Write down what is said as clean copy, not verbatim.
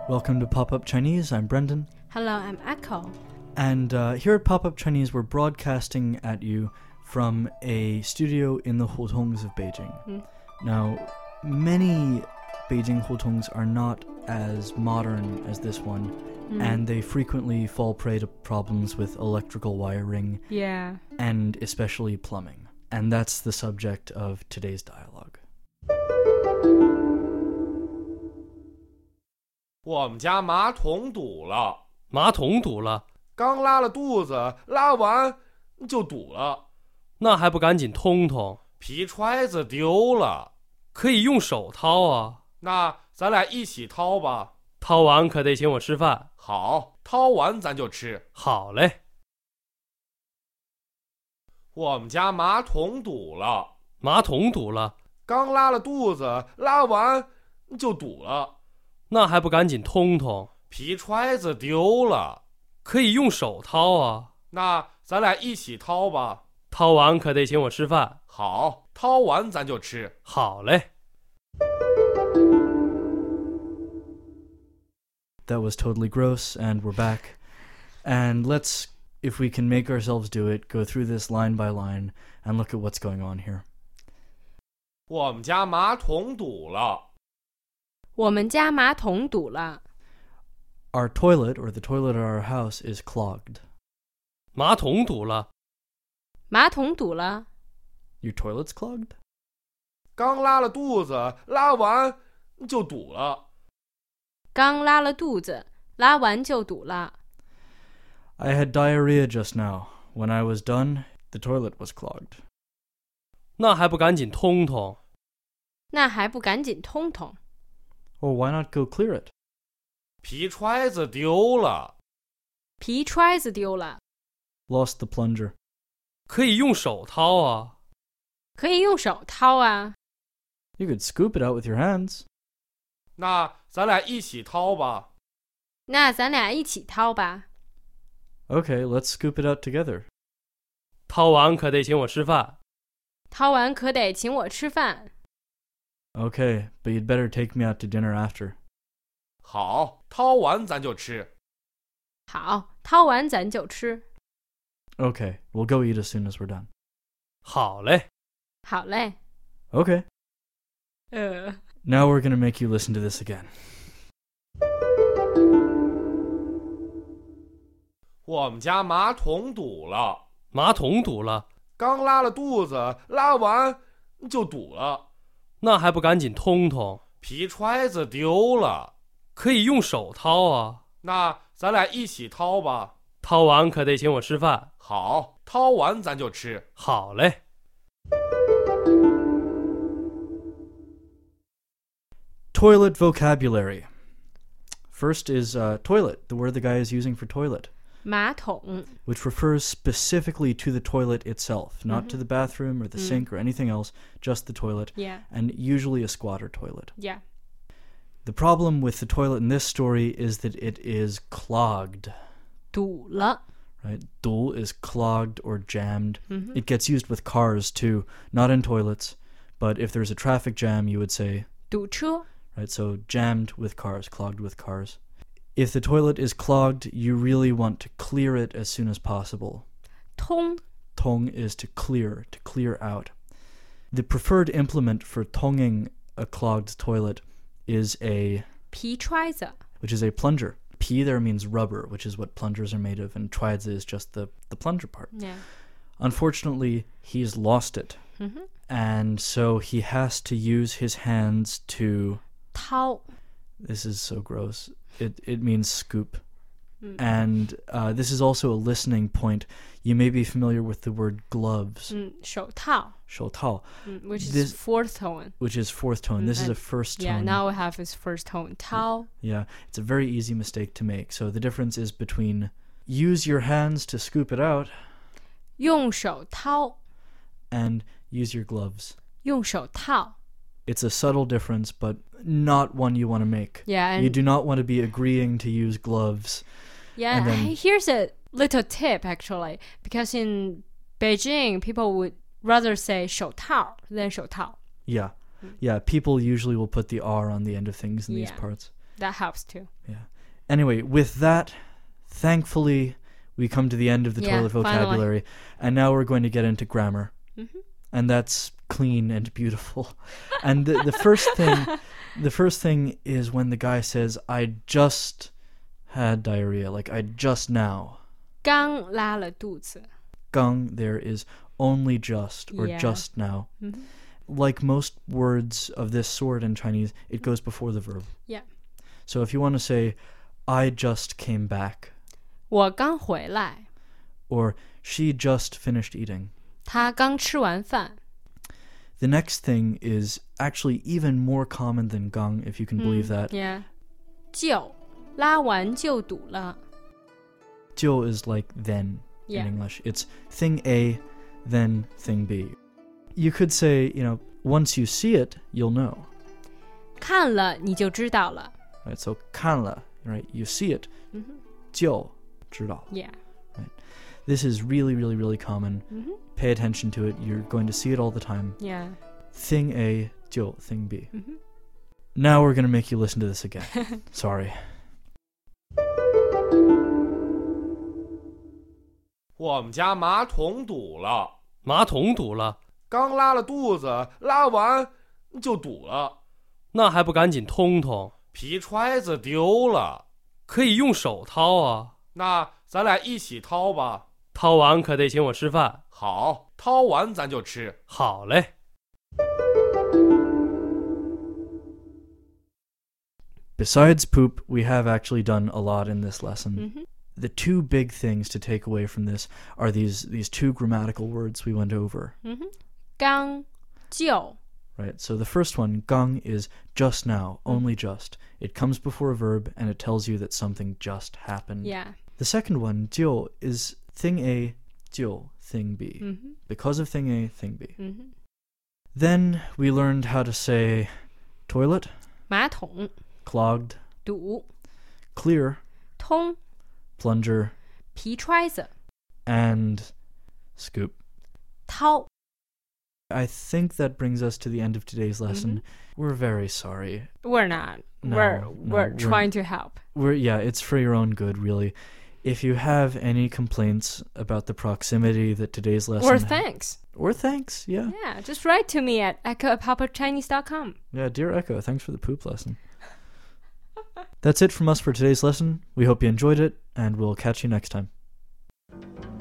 Welcome to Pop-Up Chinese. I'm Brendan. Hello, I'm Echo. And here at Pop-Up Chinese, we're broadcasting at you from a studio in the hutongs of Beijing. Now, many Beijing hutongs are not as modern as this one, and they frequently fall prey to problems with electrical wiring, and especially plumbing. And that's the subject of today's dialogue. 我们家马桶堵了， 马桶堵了， 刚拉了肚子，拉完就堵了， 那还不赶紧通通？ 皮揣子丢了， 可以用手掏啊。 那咱俩一起掏吧。 掏完可得请我吃饭。 好，掏完咱就吃。 好嘞。 我们家马桶堵了， 马桶堵了， 刚拉了肚子，拉完就堵了。 那还不赶紧通通？ 皮揣子丢了， 可以用手掏啊。 那咱俩一起掏吧。 掏完可得请我吃饭。 好，掏完咱就吃。 好嘞。 That was totally gross, and we're back. And let's, if we can make ourselves do it, go through this line by line and look at what's going on here. 我们家马桶堵了。 我们家马桶堵了。 Our toilet, or the toilet at our house, is clogged. 马桶堵了。 马桶堵了。 Your toilet's clogged? 刚拉了肚子，拉完就堵了。 刚拉了肚子，拉完就堵了。 I had diarrhea just now. When I was done, the toilet was clogged. 那还不赶紧通通？ 那还不赶紧通通？ Or why not go clear it? 皮揣子丢了， 皮揣子丢了。 Lost the plunger. 可以用手掏啊。 可以用手掏啊。 You could scoop it out with your hands. 那咱俩一起掏吧。 那咱俩一起掏吧。 Okay, let's scoop it out together. 掏完可得请我吃饭。 掏完可得请我吃饭。 Okay, but you'd better take me out to dinner after. 好，掏完咱就吃。 好，掏完咱就吃。 Okay, we'll go eat as soon as we're done. 好嘞。 好嘞。 Okay. Now we're going to make you listen to this again. 我们家马桶堵了， 马桶堵了， 刚拉了肚子，拉完就堵了。 那还不赶紧通通？ 皮揣子丢了， 可以用手掏啊。 那咱俩一起掏吧。 掏完可得请我吃饭。 好，掏完咱就吃。 好嘞。 Toilet vocabulary. First is toilet, the word the guy is using for toilet, 马桶 which refers specifically to the toilet itself, not to the bathroom or the sink or anything else, just the toilet, and usually a squatter toilet. Yeah. The problem with the toilet in this story is that it is clogged. 堵了 Right? 堵 is clogged or jammed. It gets used with cars too, not in toilets, but if there's a traffic jam, you would say 堵车 right? So jammed with cars, clogged with cars. If the toilet is clogged, you really want to clear it as soon as possible. 通 Tong is to clear out. The preferred implement for tonging a clogged toilet is 皮揣子 which is a plunger. Pi there means rubber, which is what plungers are made of, and twizi is just the plunger part. Yeah. Unfortunately, he's lost it. And so he has to use his hands to... 掏 This is so gross. It means scoop. And this is also a listening point. You may be familiar with the word gloves. 手套 Shou tao, which is This- fourth tone. which is fourth tone. This is a first tone. Yeah, now we have his first tone. 掏 Yeah, it's a very easy mistake to make. So the difference is between use your hands to scoop it out 用手掏 and use your gloves. 用手套 It's a subtle difference, but not one you want to make. Yeah, and You do not want to be agreeing to use gloves. yeah, and then- here's a little tip actually, because in Beijing people would rather say 手套 than 手套. Yeah. Yeah, people usually will put the R on the end of things in these Yeah. parts. That helps too. Yeah. Anyway, with that, thankfully, we come to the end of the Yeah, toilet vocabulary, and now we're going to get into grammar. Mhm. And that's clean and beautiful. And the first thing is when the guy says, I just had diarrhea, like I just now. 刚拉了肚子. Gang there is only just or Yeah. just now. Mhm. Like most words of this sort in Chinese, it goes before the verb. Yeah. So if you want to say, I just came back, 我刚回来. or she just finished eating. 他刚吃完饭. The next thing is actually even more common than gang, if you can believe that. Yeah. 就拉完就堵了. 就 is like then Yeah. in English. It's thing A, then thing B. You could say, once you see it, you'll know. 看了你就知道了. Right? So 看了, right? You see it. 就知道. Yeah. This is really, really, really common. Mhm. Pay attention to it. You're going to see it all the time. Yeah. Thing A, 就 thing B. Mhm. Now we're going to make you listen to this again. Sorry. 我们家马桶堵了， 马桶堵了， 刚拉了肚子，拉完就堵了。 那还不赶紧通通？ 皮揣子丢了， 可以用手掏啊。 那咱俩一起掏吧。 掏完可得请我吃饭。 好，掏完咱就吃。 好嘞。 Besides poop, we have actually done a lot in this lesson. Mhm. The two big things to take away from this are these two grammatical words we went over. 刚就 Right? So the first one, gang, is just now, only just. It comes before a verb and it tells you that something just happened. Yeah. The second one, 就 is thing A, 就 thing B. Because of thing A, thing B. Then we learned how to say toilet, 马桶 clogged, 堵 clear, 通 plunger, 皮揣子 and scoop. 掏 I think that brings us to the end of today's lesson. We're very sorry. We're not. No, we're we're trying to help. It's for your own good, really. If you have any complaints about the proximity that today's lesson Or thanks. Or thanks, yeah. Yeah, just write to me at echo@popupchinese.com. Yeah, dear Echo, thanks for the poop lesson. That's it from us for today's lesson. We hope you enjoyed it, and we'll catch you next time.